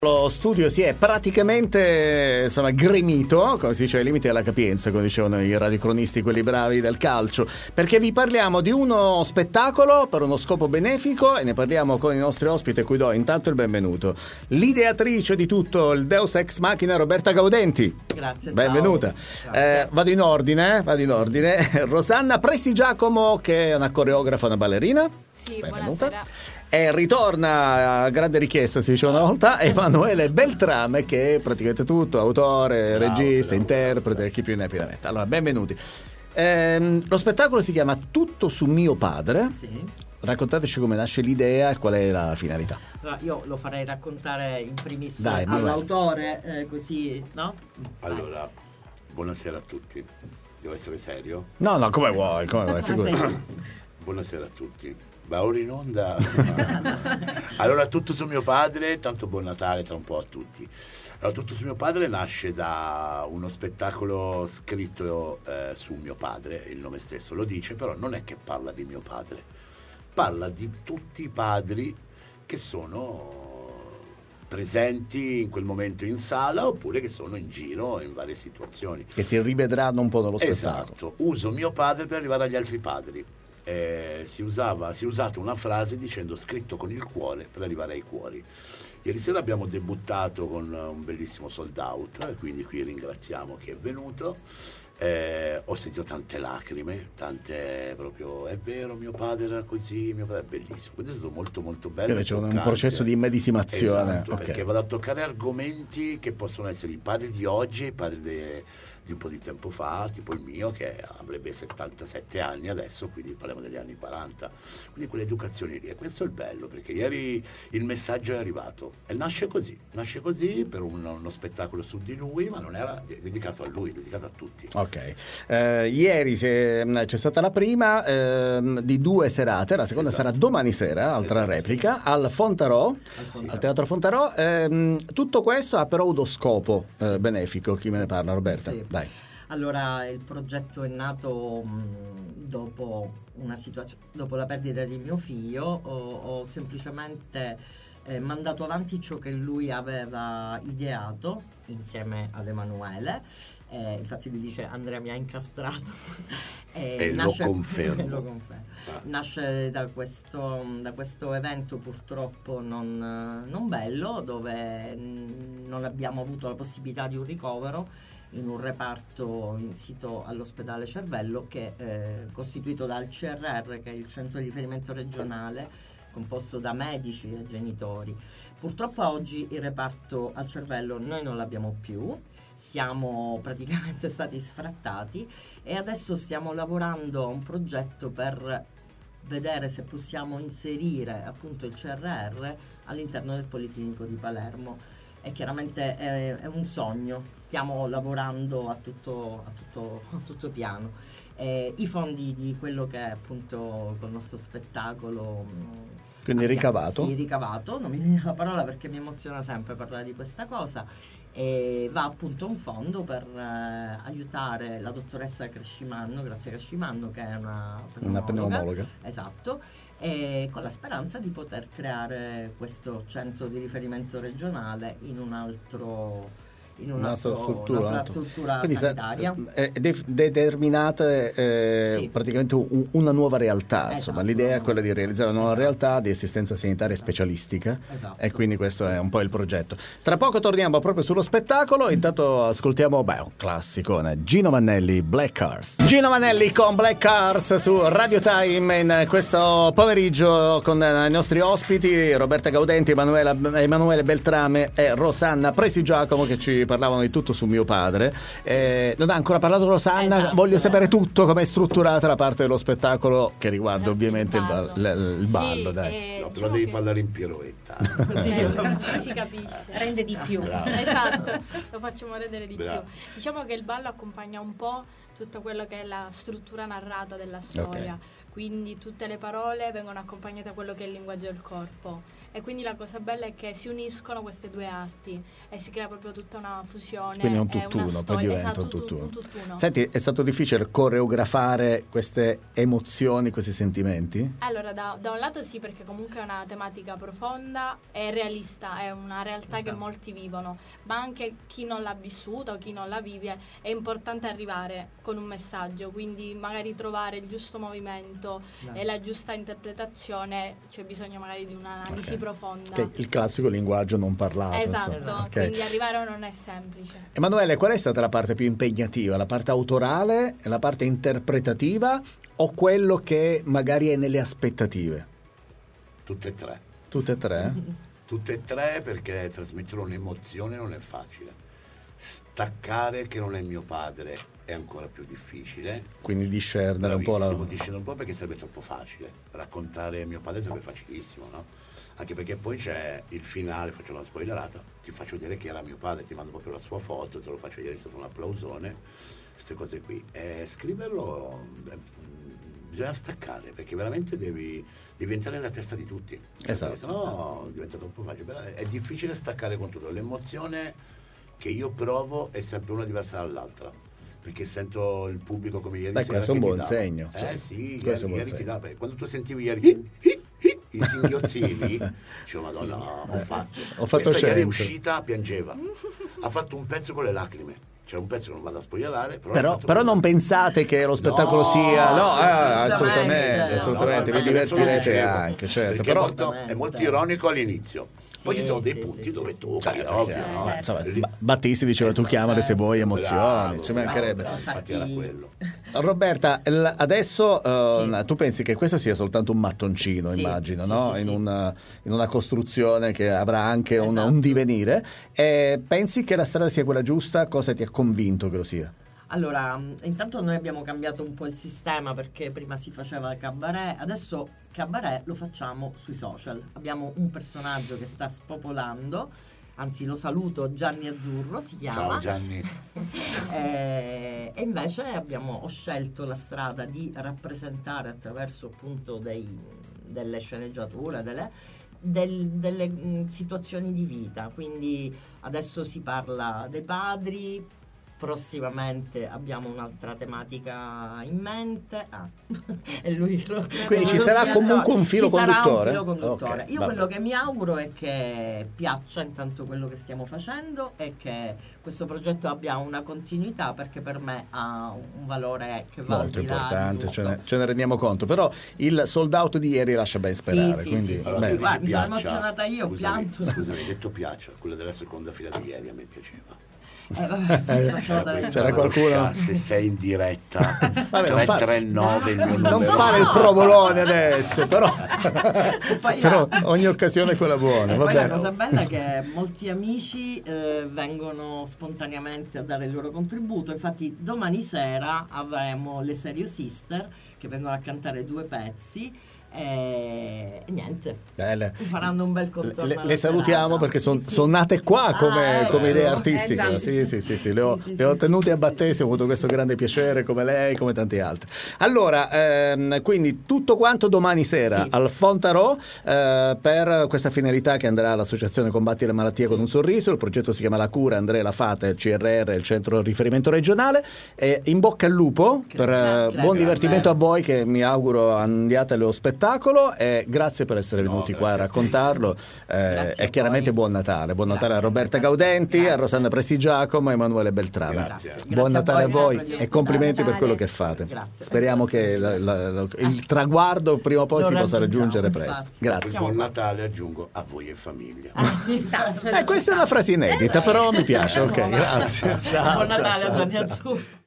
Lo studio si è praticamente gremito, come si dice, ai limiti della capienza, come dicevano i radiocronisti, quelli bravi del calcio, perché vi parliamo di uno spettacolo per uno scopo benefico e ne parliamo con i nostri ospiti, a cui do intanto il benvenuto. L'ideatrice di tutto, il Deus Ex Machina, Roberta Gaudenti. Grazie. Benvenuta. Vado in ordine. Rosanna Prestigiacomo, che è una coreografa, una ballerina. Sì, benvenuta. Buonasera. E ritorna a grande richiesta, si diceva una volta, Emanuele Beltrame, che è praticamente tutto, autore, regista, interprete, chi più ne più ne mette. Allora, benvenuti. Lo spettacolo si chiama Tutto su mio padre. Sì. Raccontateci come nasce l'idea e qual è la finalità. Allora, io lo farei raccontare in primis Dai, all'autore, così, no? Allora, buonasera a tutti. Devo essere serio? No, come vuoi, figurati. Buonasera a tutti. Va ora in onda. Allora, Tutto su mio padre, tanto buon Natale tra un po' a tutti. Allora, Tutto su mio padre nasce da uno spettacolo scritto su mio padre, il nome stesso lo dice, però non è che parla di mio padre, parla di tutti i padri che sono presenti in quel momento in sala oppure che sono in giro in varie situazioni. Che si rivedranno un po' nello spettacolo. Esatto, uso mio padre per arrivare agli altri padri. Si è usata una frase dicendo scritto con il cuore per arrivare ai cuori. Ieri sera abbiamo debuttato con un bellissimo sold out, quindi qui ringraziamo chi è venuto. Ho sentito tante lacrime, tante proprio, è vero, mio padre era così, mio padre è bellissimo. Questo è stato molto molto bello. C'è un processo di immedesimazione. Esatto, okay. Perché vado a toccare argomenti che possono essere i padri di oggi e i padri di un po' di tempo fa, tipo il mio che avrebbe 77 anni adesso, quindi parliamo degli anni 40, quindi quell'educazione lì, e questo è il bello, perché ieri il messaggio è arrivato e nasce così per uno spettacolo su di lui, ma non era dedicato a lui, dedicato a tutti. Ok, ieri c'è stata la prima di 2 serate, la seconda sarà domani sera, altra replica, al Fontarò, al Teatro Fontarò. Tutto questo ha però uno scopo benefico. Chi me ne parla? Roberta? Sì. Dai. Allora, il progetto è nato dopo dopo la perdita di mio figlio. Ho semplicemente mandato avanti ciò che lui aveva ideato insieme ad Emanuele. Infatti lui dice Andrea mi ha incastrato e lo confermo. Lo confermo. Nasce da questo evento purtroppo non bello, dove non abbiamo avuto la possibilità di un ricovero in un reparto sito all'ospedale Cervello, che è costituito dal CRR, che è il centro di riferimento regionale, composto da medici e genitori. Purtroppo oggi il reparto al Cervello noi non l'abbiamo più, siamo praticamente stati sfrattati e adesso stiamo lavorando a un progetto per vedere se possiamo inserire appunto il CRR all'interno del Policlinico di Palermo. E chiaramente è un sogno, stiamo lavorando a tutto piano. I fondi di quello che è appunto col nostro spettacolo, quindi ricavato? Sì, ricavato, non mi viene la parola perché mi emoziona sempre parlare di questa cosa, e va appunto un fondo per aiutare la dottoressa Grazia Crescimanno, che è una pneumologa. Esatto. E con la speranza di poter creare questo centro di riferimento regionale in un'altra struttura quindi sanitaria. Determinate Sì. praticamente una nuova realtà. Esatto, insomma, l'idea è quella di realizzare una nuova realtà di assistenza sanitaria specialistica. Esatto. E quindi questo è un po' il progetto. Tra poco torniamo proprio sullo spettacolo. Intanto ascoltiamo un classico, Gino Vannelli, Black Cars. Gino Vannelli con Black Cars su Radio Time in questo pomeriggio con i nostri ospiti Roberta Gaudenti, Emanuele Beltrame e Rosanna Prestigiacomo, che ci parlavano di Tutto su mio padre. Non ha ancora parlato Rosanna. Esatto. Voglio sapere tutto, come è strutturata la parte dello spettacolo che riguarda ovviamente il ballo. Sì, dai. No, però devi parlare in piroetta. si capisce. Rende di più. Bravo. Esatto, lo facciamo rendere di Bravo. più. Diciamo che il ballo accompagna un po' tutta quella che è la struttura narrata della storia, quindi tutte le parole vengono accompagnate a quello che è il linguaggio del corpo. E quindi la cosa bella è che si uniscono queste due arti e si crea proprio tutta una fusione. Quindi è un e una tutt'uno, poi storia. diventa Esatto, un tutt'uno. un tutt'uno. Senti, è stato difficile coreografare queste emozioni, questi sentimenti? Allora, da un lato sì, perché comunque è una tematica profonda e realista, è una realtà che molti vivono, ma anche chi non l'ha vissuta o chi non la vive, è importante arrivare con un messaggio, quindi magari trovare il giusto movimento e la giusta interpretazione, c'è bisogno magari di un'analisi profonda. Che il classico linguaggio non parlato. Esatto, insomma. Ok. quindi arrivare non è semplice. Emanuele, qual è stata la parte più impegnativa? La parte autorale, la parte interpretativa o quello che magari è nelle aspettative? Tutte e tre. Tutte e tre? Tutte e tre, perché trasmettere un'emozione non è facile. Staccare che non è mio padre è ancora più difficile. Quindi discernere un po' Bravissimo, discernere un po' perché sarebbe troppo facile. Raccontare mio padre sarebbe facilissimo, no? Anche perché poi c'è il finale, faccio una spoilerata, ti faccio vedere che era mio padre, ti mando proprio la sua foto, te lo faccio vedere, è stato un applausone, queste cose qui. E scriverlo bisogna staccare, perché veramente devi entrare nella testa di tutti. Esatto. Se no diventa troppo facile. È difficile staccare con tutto. L'emozione che io provo è sempre una diversa dall'altra, perché sento il pubblico come ieri sera. Questo è un che ti buon dà. segno. Sì, Questo è un buon ieri ti segno. dà. Quando tu sentivi ieri i singhiozzini, dicevo madonna, ho fatto. Questa ieri è 100. uscita, piangeva. Ha fatto un pezzo con le lacrime. C'è un pezzo che non vado a spoilerare, Però non pensate che lo spettacolo No, sia... No, assolutamente, assolutamente, vi no, divertirete dicevo, anche, certo. perché Però è molto ironico all'inizio. Poi ci sono dei sì, punti sì, dove sì, tu, certo, ovvio. chiaro, certo. insomma, Lì- Battisti diceva tu chiamale se vuoi emozioni, Bravo, ci mancherebbe. bravo, infatti era quello. Roberta, adesso tu pensi che questo sia soltanto un mattoncino, Sì, immagino, sì, no? sì, in, sì. in una costruzione che avrà anche un Esatto. divenire. Pensi che la strada sia quella giusta? Cosa ti ha convinto che lo sia? Allora, intanto noi abbiamo cambiato un po' il sistema, perché prima si faceva cabaret, adesso cabaret lo facciamo sui social. Abbiamo un personaggio che sta spopolando, anzi lo saluto, Gianni Azzurro si chiama. Ciao Gianni. E invece ho scelto la strada di rappresentare attraverso appunto delle sceneggiature, delle situazioni di vita. Quindi adesso si parla dei padri, prossimamente abbiamo un'altra tematica in mente. E lui Quindi ci sarà comunque un filo ci sarà conduttore? un filo conduttore. Ok, Io vabbè. quello che mi auguro è che piaccia intanto quello che stiamo facendo e che questo progetto abbia una continuità, perché per me ha un valore che va Molto al di là di importante, tutto. ce ne rendiamo conto, però il sold out di ieri lascia ben sperare, Sì, quindi sì, sì, bene. sì. Guarda, mi sono Piaccia. emozionata io, pianto. Scusami, detto piaccia, quella della seconda fila di ieri a me piaceva. C'era qualcuno? Se sei in diretta, Vabbè, non fa- 339 il mio Non numero. fare il provolone adesso, però, Poi però ogni occasione è quella buona, va Poi la bene. cosa bella è che molti amici vengono spontaneamente a dare il loro contributo. Infatti domani sera avremo le Serio Sister che vengono a cantare 2 pezzi e niente, Belle. faranno un bel contorno Le alla salutiamo serata. perché Sì, sono sì. nate qua come, ecco. come idee artistiche. Esatto. Sì, le ho, Sì, le ho sì, tenute sì, a sì, battesimo, ho avuto questo grande piacere come lei, come tanti altri. Allora, quindi tutto quanto domani sera Sì. al Fontarò per questa finalità che andrà all'Associazione Combatti le Malattie con un Sorriso. Il progetto si chiama La Cura, Andrea La Fate, il CRR, il centro riferimento regionale. In bocca al lupo, per Grazie. buon Grazie. divertimento a voi, che mi auguro andiate allo spettacolo, e grazie per essere No, venuti qua a grazie a te. raccontarlo. Grazie E a chiaramente voi. buon Natale a Grazie. Rodberta Gaudenti, Grazie. a Rosanna Prestigiacomo e Emanuele Beltrame. Grazie. Buon Natale a voi sempre di e complimenti per ospitare. quello che fate. Grazie. Speriamo che il traguardo prima o poi Lo si possa raggiungere raggiungiamo, presto. infatti. Grazie. Buon Natale, aggiungo, a voi e famiglia. Ci sta. Questa è una frase inedita, però mi piace. Ok, grazie. Ciao. Buon Natale ciao, a Gianni ciao. Azzurro.